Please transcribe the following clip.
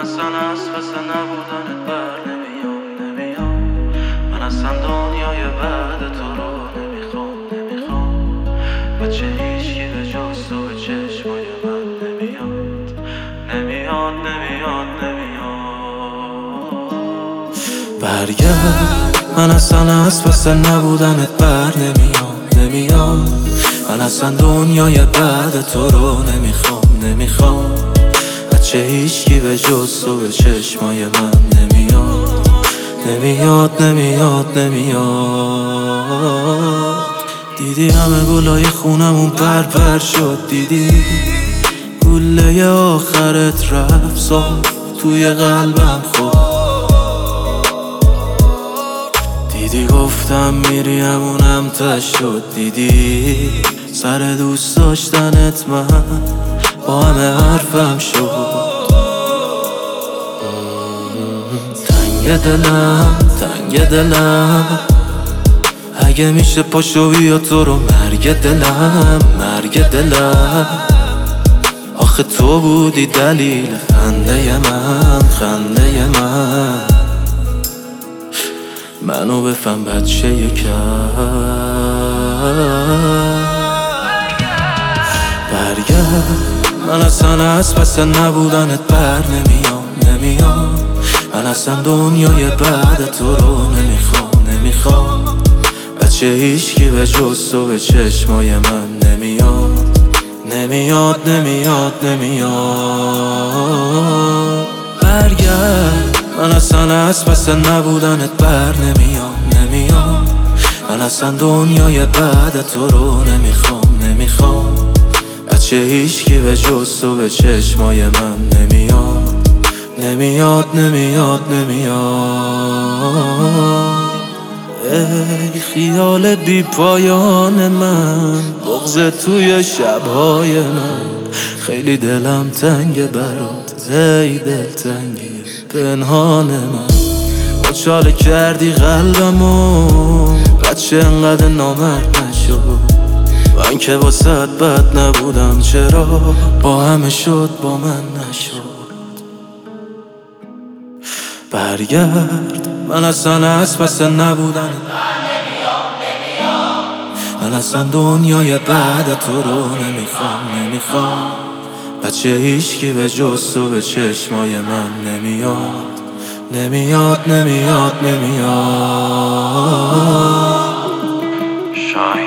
اصلا از پس نبودنت بر نمیام من اصلا دنیای بعد تو رو نمیخوام بچه هیچکی به جز تو به چشمای من نمیاد برگرد. من اصلا از پس نبودنت بر نمیام من اصلا دنیای بعد تو رو نمیخوام بچه هیچکی به جز تو به چشمای من نمیاد دیدی همه گلای خونمون پر شد، دیدی گله آخرت رفت ساد توی قلبم دیدی گفتم میری همونم تش شد، دیدی سر دوست داشتنت من با همه حرفم شد. تنگ دلم اگه میشه پاشو بیا تو رو مرگ دلم آخه تو بودی دلیل خنده من منو بفهم بچه برگرد. من اصلا از پس نبودنت بر نمیام من اصلا دنیای بعد تو رو نمیخوام بچه هیچکی به جز تو به چشمای من نمیاد برگرد. من اصلا از پس نبودنت بر نمیام من اصلا دنیای بعد تو رو نمیخوام بچه هیچکی به جز تو به چشمای من نمیاد ای خیال بی پایان من، بغض توی شبهای من، خیلی دلم تنگه برات، ای دلتنگی پنهان من. مچاله کردی قلبمو، بچه انقدر نامرد نشد. من که واسه بد نبودم، چرا با همه شد با من نشد. برگرد، من اصلا از پس نبودم، من اصلا دنیای بعد تو رو نمیخوام بچه هیچکی به جز تو به چشمای من نمیاد.